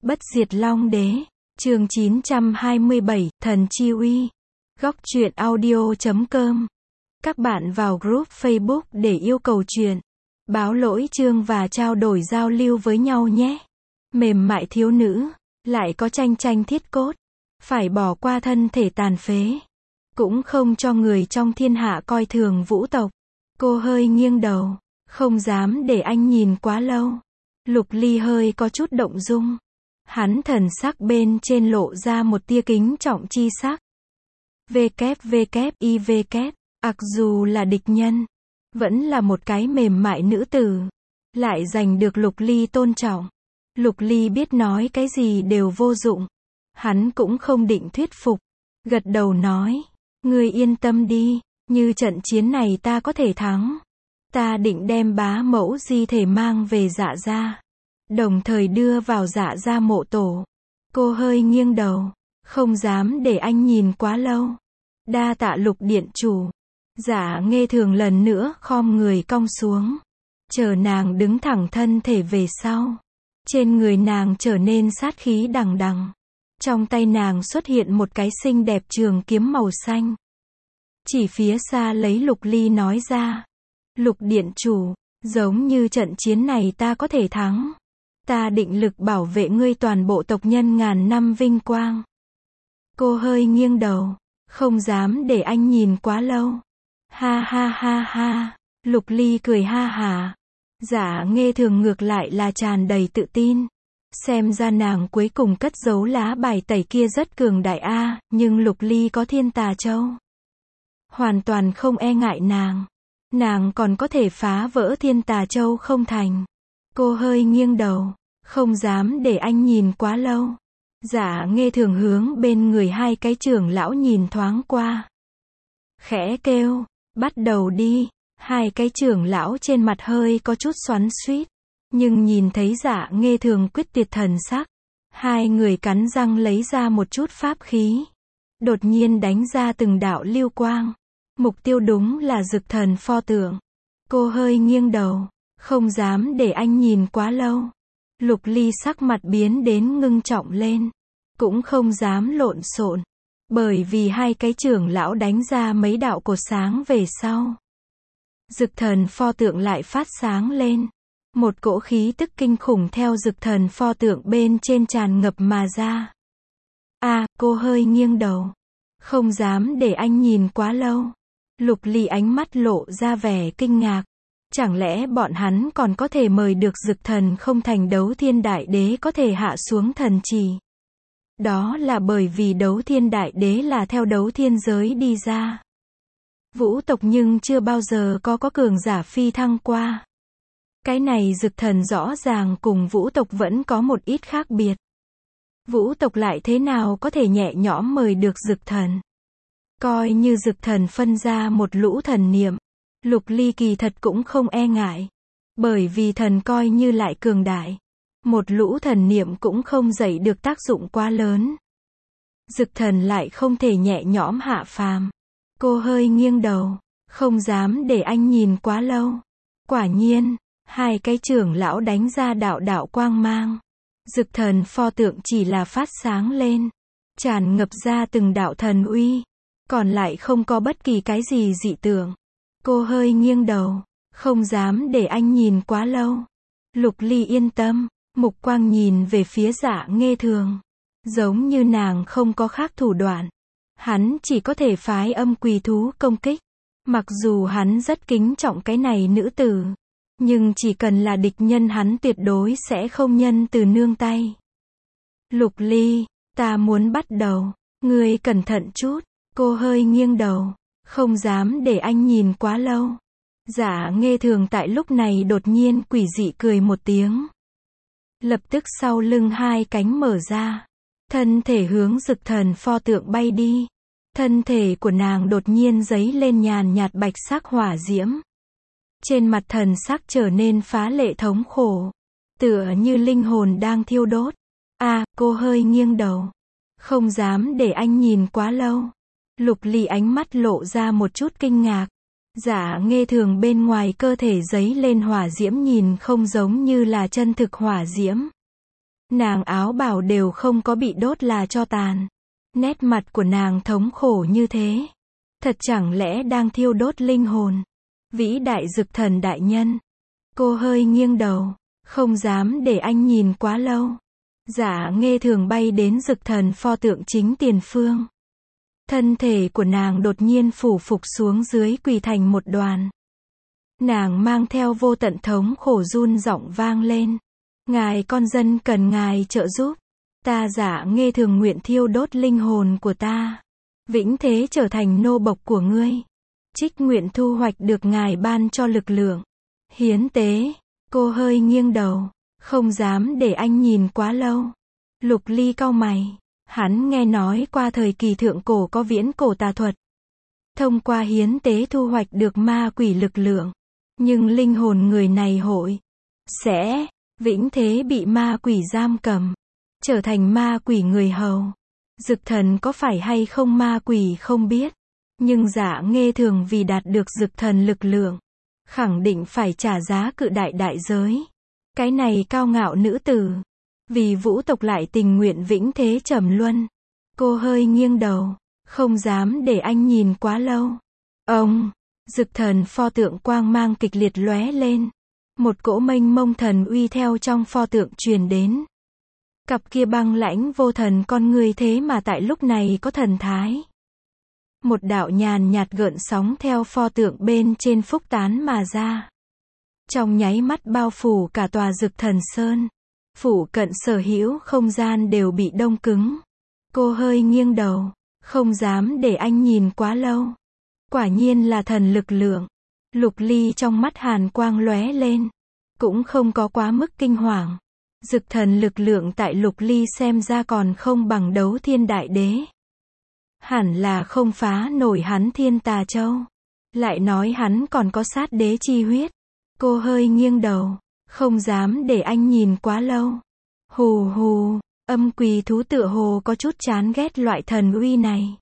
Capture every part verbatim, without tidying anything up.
Bất diệt Long Đế. Chương chín trăm hai mươi bảy, Thần Chi Uy. Góc truyện audio chấm com. Các bạn vào group Facebook để yêu cầu truyện, báo lỗi chương và trao đổi giao lưu với nhau nhé. Mềm mại thiếu nữ, lại có tranh tranh thiết cốt, phải bỏ qua thân thể tàn phế, cũng không cho người trong thiên hạ coi thường vũ tộc. Cô hơi nghiêng đầu, không dám để anh nhìn quá lâu. Lục Ly hơi có chút động dung. Hắn thần sắc bên trên lộ ra một tia kính trọng chi sắc. vê-kép-vê-kép-i-vê-kép, ặc dù là địch nhân, vẫn là một cái mềm mại nữ tử, lại giành được Lục Ly tôn trọng. Lục Ly biết nói cái gì đều vô dụng. Hắn cũng không định thuyết phục. Gật đầu nói, ngươi yên tâm đi, như trận chiến này ta có thể thắng. Ta định đem bá mẫu di thể mang về Dạ gia, đồng thời đưa vào Dạ gia mộ tổ. Cô hơi nghiêng đầu, không dám để anh nhìn quá lâu. Đa tạ Lục điện chủ. Dạ Nghê Thường lần nữa khom người cong xuống, chờ nàng đứng thẳng thân thể về sau. Trên người nàng trở nên sát khí đằng đằng. Trong tay nàng xuất hiện một cái xinh đẹp trường kiếm màu xanh. Chỉ phía xa lấy Lục Ly nói ra, Lục điện chủ, giống như trận chiến này ta có thể thắng. Ta định lực bảo vệ ngươi toàn bộ tộc nhân ngàn năm vinh quang. Cô hơi nghiêng đầu, không dám để anh nhìn quá lâu. Ha ha ha ha, Lục Ly cười ha hả. Dạ Nghê Thường ngược lại là tràn đầy tự tin. Xem ra nàng cuối cùng cất giấu lá bài tẩy kia rất cường đại a, nhưng Lục Ly có Thiên Tà Châu, hoàn toàn không e ngại nàng. Nàng còn có thể phá vỡ Thiên Tà Châu không thành. Cô hơi nghiêng đầu, không dám để anh nhìn quá lâu. Dạ Nghê Thường hướng bên người hai cái trưởng lão nhìn thoáng qua, khẽ kêu, bắt đầu đi. Hai cái trưởng lão trên mặt hơi có chút xoắn xuýt, nhưng nhìn thấy Dạ Nghê Thường quyết tuyệt thần sắc, hai người cắn răng lấy ra một chút pháp khí, đột nhiên đánh ra từng đạo lưu quang. Mục tiêu đúng là Dực Thần pho tượng. Cô hơi nghiêng đầu, không dám để anh nhìn quá lâu. Lục Ly sắc mặt biến đến ngưng trọng lên, cũng không dám lộn xộn, bởi vì hai cái trưởng lão đánh ra mấy đạo cột sáng về sau, Dực Thần pho tượng lại phát sáng lên. Một cỗ khí tức kinh khủng theo Dực Thần pho tượng bên trên tràn ngập mà ra. A, à, cô hơi nghiêng đầu, không dám để anh nhìn quá lâu. Lục Ly ánh mắt lộ ra vẻ kinh ngạc. Chẳng lẽ bọn hắn còn có thể mời được Dực Thần không thành Đấu Thiên Đại Đế có thể hạ xuống thần trì? Đó là bởi vì Đấu Thiên Đại Đế là theo đấu thiên giới đi ra. Vũ tộc nhưng chưa bao giờ có có cường giả phi thăng qua. Cái này Dực Thần rõ ràng cùng vũ tộc vẫn có một ít khác biệt. Vũ tộc lại thế nào có thể nhẹ nhõm mời được Dực Thần? Coi như Dực Thần phân ra một lũ thần niệm, Lục Ly kỳ thật cũng không e ngại. Bởi vì thần coi như lại cường đại, một lũ thần niệm cũng không dậy được tác dụng quá lớn. Dực Thần lại không thể nhẹ nhõm hạ phàm. Cô hơi nghiêng đầu, không dám để anh nhìn quá lâu. Quả nhiên, hai cái trưởng lão đánh ra đạo đạo quang mang. Dực Thần pho tượng chỉ là phát sáng lên, tràn ngập ra từng đạo thần uy, còn lại không có bất kỳ cái gì dị tượng. Cô hơi nghiêng đầu, không dám để anh nhìn quá lâu. Lục Ly yên tâm, mục quang nhìn về phía Dạ Nghê Thường, giống như nàng không có khác thủ đoạn. Hắn chỉ có thể phái âm quỳ thú công kích. Mặc dù hắn rất kính trọng cái này nữ tử, nhưng chỉ cần là địch nhân hắn tuyệt đối sẽ không nhân từ nương tay. Lục Ly, ta muốn bắt đầu, ngươi cẩn thận chút. Cô hơi nghiêng đầu, không dám để anh nhìn quá lâu. Dạ Nghê Thường tại lúc này đột nhiên quỷ dị cười một tiếng. Lập tức sau lưng hai cánh mở ra, thân thể hướng Dực Thần pho tượng bay đi. Thân thể của nàng đột nhiên giấy lên nhàn nhạt bạch sắc hỏa diễm. Trên mặt thần sắc trở nên phá lệ thống khổ, tựa như linh hồn đang thiêu đốt. A, à, cô hơi nghiêng đầu, không dám để anh nhìn quá lâu. Lục Ly ánh mắt lộ ra một chút kinh ngạc. Dạ Nghê Thường bên ngoài cơ thể giấy lên hỏa diễm nhìn không giống như là chân thực hỏa diễm. Nàng áo bào đều không có bị đốt là tro tàn. Nét mặt của nàng thống khổ như thế. Thật chẳng lẽ đang thiêu đốt linh hồn. Vĩ đại Dực Thần đại nhân. Cô hơi nghiêng đầu. Không dám để anh nhìn quá lâu. Dạ Nghê Thường bay đến Dực Thần pho tượng chính tiền phương. Thân thể của nàng đột nhiên phủ phục xuống dưới quỳ thành một đoàn. Nàng mang theo vô tận thống khổ run giọng vang lên. Ngài con dân cần ngài trợ giúp. Ta Dạ Nghê Thường nguyện thiêu đốt linh hồn của ta. Vĩnh thế trở thành nô bộc của ngươi. Trích nguyện thu hoạch được ngài ban cho lực lượng. Hiến tế. Cô hơi nghiêng đầu. Không dám để anh nhìn quá lâu. Lục Ly cau mày. Hắn nghe nói qua thời kỳ thượng cổ có viễn cổ tà thuật. Thông qua hiến tế thu hoạch được ma quỷ lực lượng. Nhưng linh hồn người này hội sẽ vĩnh thế bị ma quỷ giam cầm. Trở thành ma quỷ người hầu. Dực Thần có phải hay không ma quỷ không biết. Nhưng Dạ Nghê Thường vì đạt được Dực Thần lực lượng. Khẳng định phải trả giá cự đại đại giới. Cái này cao ngạo nữ tử. Vì vũ tộc lại tình nguyện vĩnh thế trầm luân. Cô hơi nghiêng đầu. Không dám để anh nhìn quá lâu. Ông, Dực Thần pho tượng quang mang kịch liệt lóe lên. Một cỗ mênh mông thần uy theo trong pho tượng truyền đến. Cặp kia băng lãnh vô thần con người thế mà tại lúc này có thần thái. Một đạo nhàn nhạt gợn sóng theo pho tượng bên trên phúc tán mà ra. Trong nháy mắt bao phủ cả tòa Dực Thần Sơn. Phủ cận sở hữu không gian đều bị đông cứng. Cô hơi nghiêng đầu. Không dám để anh nhìn quá lâu. Quả nhiên là thần lực lượng. Lục Ly trong mắt hàn quang lóe lên. Cũng không có quá mức kinh hoàng. Dực thần lực lượng tại Lục Ly xem ra còn không bằng đấu thiên đại đế. Hẳn là không phá nổi hắn thiên tà châu. Lại nói hắn còn có sát đế chi huyết. Cô hơi nghiêng đầu. Không dám để anh nhìn quá lâu. Hù hù, âm quỳ thú tựa hồ có chút chán ghét loại thần uy này.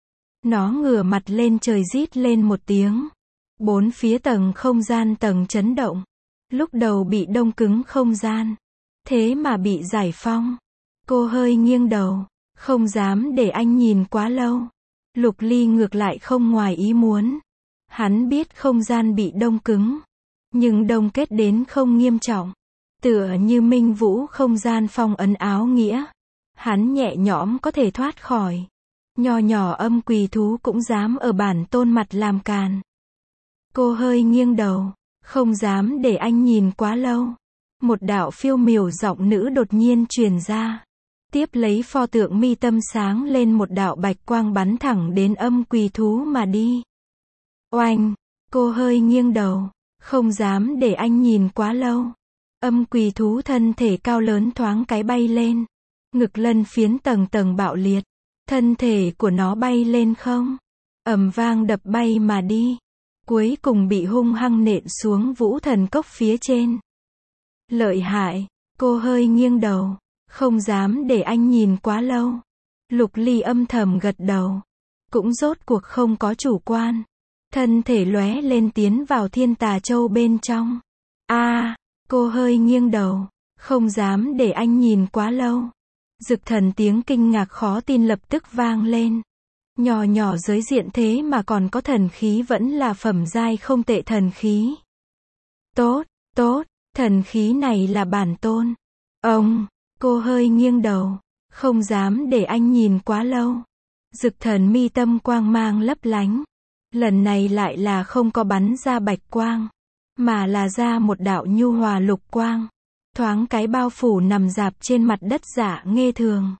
Nó ngửa mặt lên trời rít lên một tiếng. Bốn phía tầng không gian tầng chấn động. Lúc đầu bị đông cứng không gian. Thế mà bị giải phong. Cô hơi nghiêng đầu. Không dám để anh nhìn quá lâu. Lục Ly ngược lại không ngoài ý muốn. Hắn biết không gian bị đông cứng. Nhưng đông kết đến không nghiêm trọng. Tựa như minh vũ không gian phong ấn áo nghĩa. Hắn nhẹ nhõm có thể thoát khỏi. Nho nhỏ âm quỳ thú cũng dám ở bản tôn mặt làm càn. Cô hơi nghiêng đầu. Không dám để anh nhìn quá lâu. Một đạo phiêu miểu giọng nữ đột nhiên truyền ra. Tiếp lấy pho tượng mi tâm sáng lên một đạo bạch quang bắn thẳng đến âm quỳ thú mà đi. Oanh! Cô hơi nghiêng đầu. Không dám để anh nhìn quá lâu. Âm quỳ thú thân thể cao lớn thoáng cái bay lên. Ngực lân phiến tầng tầng bạo liệt. Thân thể của nó bay lên không. Ầm vang đập bay mà đi. Cuối cùng bị hung hăng nện xuống vũ thần cốc phía trên. Lợi hại. Cô hơi nghiêng đầu. Không dám để anh nhìn quá lâu. Lục Ly âm thầm gật đầu. Cũng rốt cuộc không có chủ quan. Thân thể lóe lên tiến vào thiên tà châu bên trong. A, à, cô hơi nghiêng đầu. Không dám để anh nhìn quá lâu. Dực thần tiếng kinh ngạc khó tin lập tức vang lên. Nhỏ nhỏ giới diện thế mà còn có thần khí vẫn là phẩm giai không tệ thần khí. Tốt, tốt, thần khí này là bản tôn. Ông, cô hơi nghiêng đầu. Không dám để anh nhìn quá lâu. Dực thần mi tâm quang mang lấp lánh. Lần này lại là không có bắn ra bạch quang. Mà là ra một đạo nhu hòa lục quang. Thoáng cái bao phủ nằm rạp trên mặt đất Dạ Nghê Thường.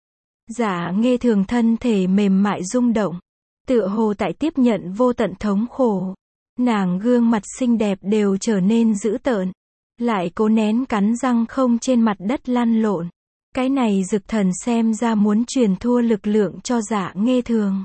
Dạ Nghê Thường thân thể mềm mại rung động. Tựa hồ tại tiếp nhận vô tận thống khổ. Nàng gương mặt xinh đẹp đều trở nên dữ tợn. Lại cố nén cắn răng không trên mặt đất lăn lộn. Cái này Dực thần xem ra muốn truyền thua lực lượng cho Dạ Nghê Thường.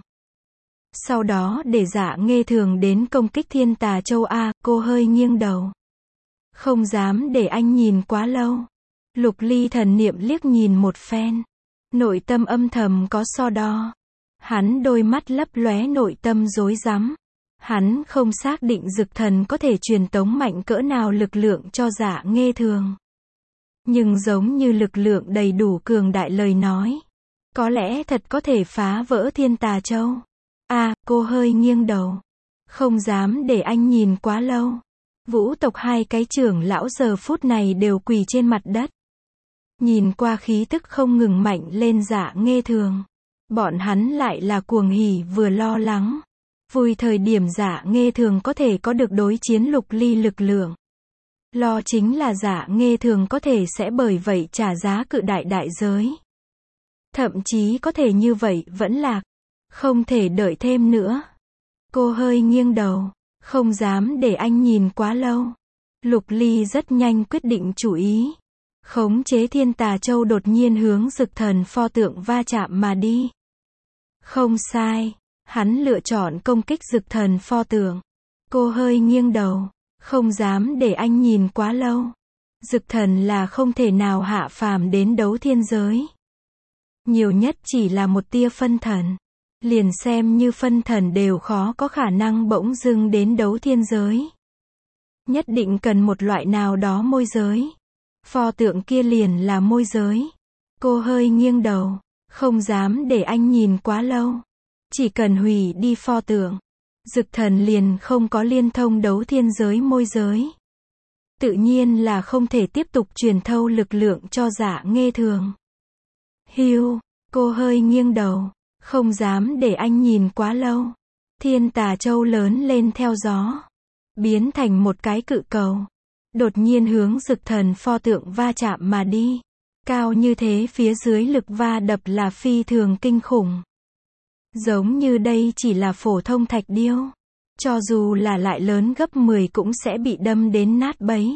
Sau đó để Dạ Nghê Thường đến công kích thiên tà châu A, cô hơi nghiêng đầu. Không dám để anh nhìn quá lâu. Lục Ly thần niệm liếc nhìn một phen. Nội tâm âm thầm có so đo. Hắn đôi mắt lấp lóe nội tâm rối rắm. Hắn không xác định Dực thần có thể truyền tống mạnh cỡ nào lực lượng cho Dạ Nghê Thường. Nhưng giống như lực lượng đầy đủ cường đại lời nói. Có lẽ thật có thể phá vỡ Thiên Tà Châu. À, cô hơi nghiêng đầu. Không dám để anh nhìn quá lâu. Vũ tộc hai cái trưởng lão giờ phút này đều quỳ trên mặt đất. Nhìn qua khí tức không ngừng mạnh lên Dạ Nghê Thường. Bọn hắn lại là cuồng hỉ vừa lo lắng. Vui thời điểm Dạ Nghê Thường có thể có được đối chiến Lục Ly lực lượng. Lo chính là Dạ Nghê Thường có thể sẽ bởi vậy trả giá cự đại đại giới. Thậm chí có thể như vậy vẫn lạc. Không thể đợi thêm nữa. Cô hơi nghiêng đầu. Không dám để anh nhìn quá lâu. Lục Ly rất nhanh quyết định chủ ý. Khống chế Thiên Tà Châu đột nhiên hướng Dực Thần pho tượng va chạm mà đi. Không sai. Hắn lựa chọn công kích Dực Thần pho tượng. Cô hơi nghiêng đầu. Không dám để anh nhìn quá lâu. Dực Thần là không thể nào hạ phàm đến đấu thiên giới. Nhiều nhất chỉ là một tia phân thần. Liền xem như phân thần đều khó có khả năng bỗng dưng đến đấu thiên giới. Nhất định cần một loại nào đó môi giới. Pho tượng kia liền là môi giới. Cô hơi nghiêng đầu. Không dám để anh nhìn quá lâu. Chỉ cần hủy đi pho tượng. Dực Thần liền không có liên thông đấu thiên giới môi giới. Tự nhiên là không thể tiếp tục truyền thâu lực lượng cho Dạ Nghê Thường. Hiu, cô hơi nghiêng đầu. Không dám để anh nhìn quá lâu. Thiên Tà Châu lớn lên theo gió. Biến thành một cái cự cầu. Đột nhiên hướng Dực Thần pho tượng va chạm mà đi. Cao như thế phía dưới lực va đập là phi thường kinh khủng. Giống như đây chỉ là phổ thông thạch điêu. Cho dù là lại lớn gấp mười cũng sẽ bị đâm đến nát bấy.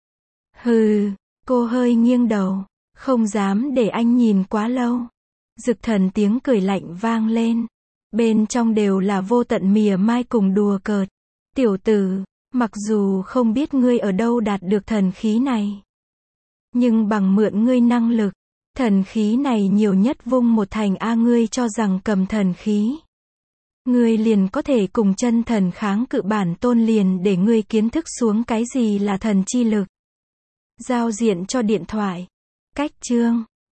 Hừ, cô hơi nghiêng đầu. Không dám để anh nhìn quá lâu. Dực Thần tiếng cười lạnh vang lên. Bên trong đều là vô tận mỉa mai cùng đùa cợt. Tiểu tử, mặc dù không biết ngươi ở đâu đạt được thần khí này. Nhưng bằng mượn ngươi năng lực, thần khí này nhiều nhất vung một thành A ngươi cho rằng cầm thần khí. Ngươi liền có thể cùng chân thần kháng cự bản tôn liền để ngươi kiến thức xuống cái gì là thần chi lực. Giao diện cho điện thoại. Cách chương